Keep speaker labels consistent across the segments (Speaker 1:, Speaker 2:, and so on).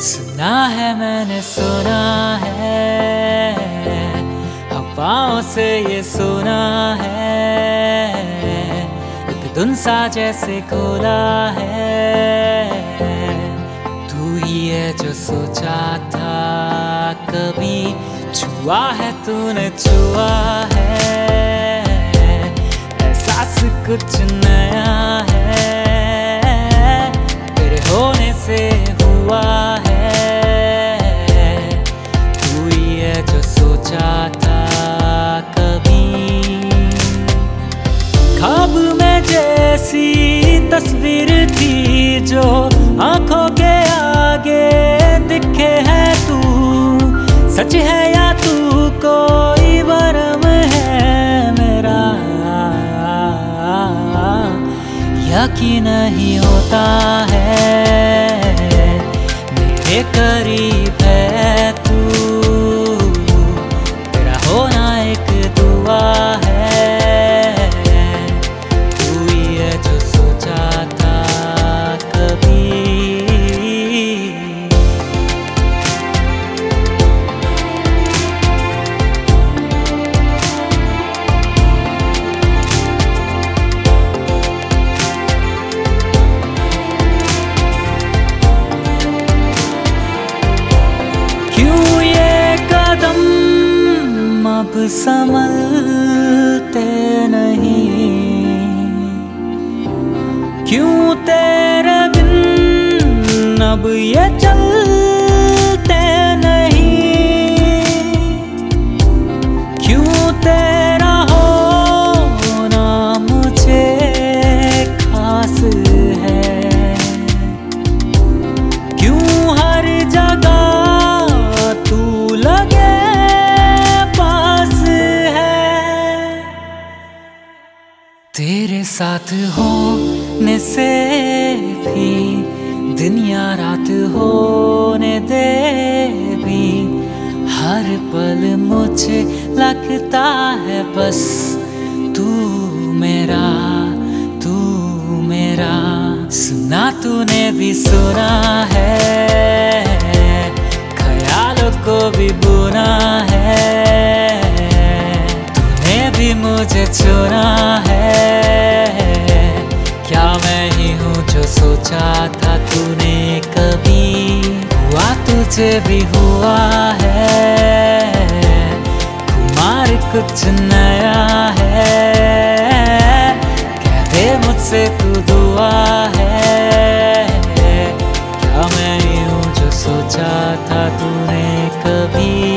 Speaker 1: सुना है मैंने सुना है, हवाओं से ये सुना है, एक धुन सा जैसे खोला है। तू ही है जो सोचा था कभी, छुआ है तूने छुआ है, एहसास कुछ नया है, तेरे होने से हुआ है। तू ही है जो सोचा था कभी, ख्वाब में जैसी तस्वीर थी जो आंखों के आगे दिखे है तू, सच है या तू कोई वरम है मेरा, यकीन नहीं होता है मेरे करीब है तू, तेरा होना एक दुआ है। तू ही है जो सोचा था कभी। अब संभलते नहीं, क्यों तेरे बिन अब ये चलते नहीं, क्यों तेरा होना मुझे खास है, क्यों हर जगह तू लगे तेरे साथ होने से भी दिन या रात होने दे भी, हर पल मुझे लगता है बस तू मेरा, तू मेरा। सुना तूने भी सुना है, ख्यालों को भी बुना है, भी मुझे चुना है, क्या मैं ही हूँ जो सोचा था तूने कभी, हुआ तुझे भी हुआ है, खुमार कुछ नया है, कह दे मुझसे तू दुआ है, क्या मैं ही हूँ जो सोचा था तूने कभी।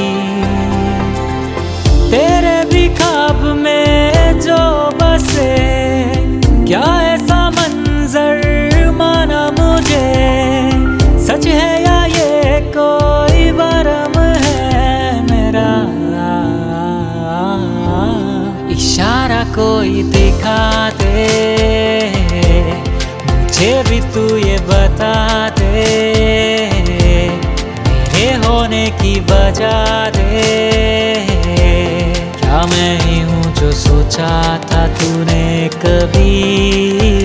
Speaker 1: तेरे भी ख्वाब में जो बसे, क्या ऐसा मंजर माना मुझे, सच है या ये कोई वरम है मेरा, इशारा कोई दिखा दे, मुझे भी तू ये बता दे, मेरे होने की वजह दे, क्या मैं ही हूँ जो सोचा था तूने कभी।